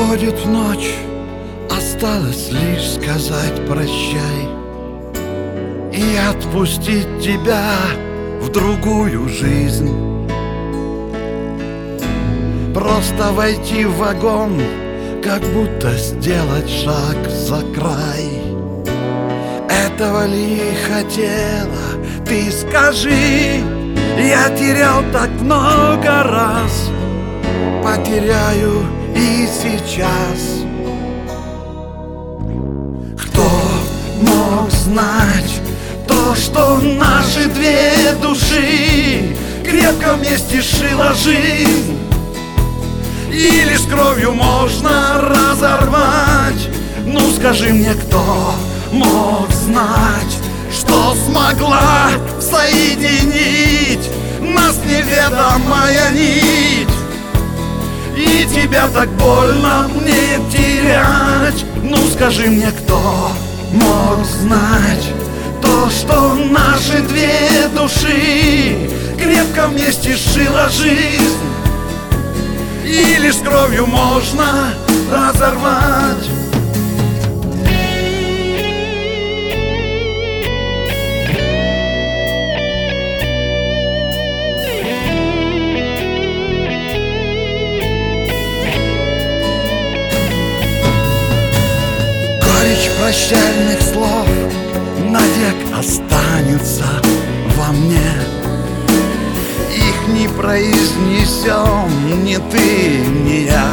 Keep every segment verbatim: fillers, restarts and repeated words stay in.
уходит ночь, осталось лишь сказать прощай и отпустить тебя в другую жизнь. Просто войти в вагон, как будто сделать шаг за край. Этого ли хотела, ты скажи? Я терял так много раз, потеряю и сейчас. Кто мог знать то, что наши две души крепко вместе сшила жизнь, и лишь кровью можно разорвать? Ну скажи мне, кто мог знать, что смогла соединить нас неведомая нить? И тебя так больно мне терять. Ну скажи мне, кто мог знать то, что наши две души крепко вместе сшила жизнь, и лишь кровью можно разорвать? Горечь прощальных слов навек останется во мне. Их не произнесем ни ты, ни я.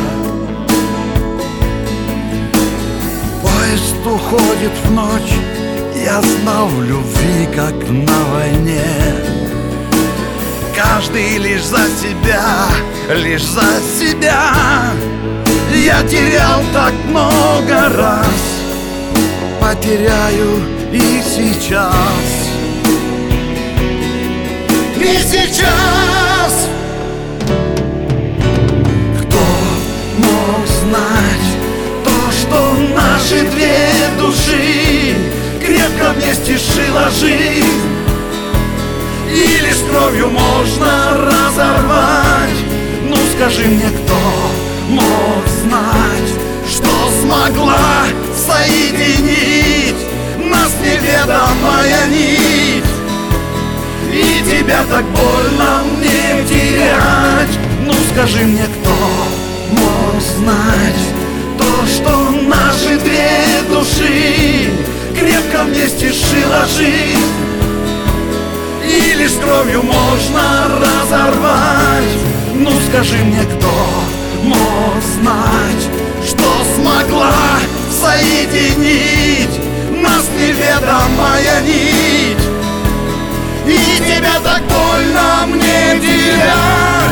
Поезд уходит в ночь, я знал в любви, как на войне. Каждый лишь за себя, лишь за себя. Я терял так много раз, потеряю и сейчас. И сейчас кто мог знать то, что наши две души крепко вместе сшила жизнь, и лишь кровью можно разорвать? Ну скажи мне, кто мог знать, что смогла соединить нас неведомая нить? И тебя так больно мне терять. Ну скажи мне, кто мог знать то, что наши две души крепко вместе сшила жизнь, и лишь кровью можно разорвать? Ну скажи мне, кто мог знать, что смогла соединить нас неведомая нить? И тебя так больно мне терять.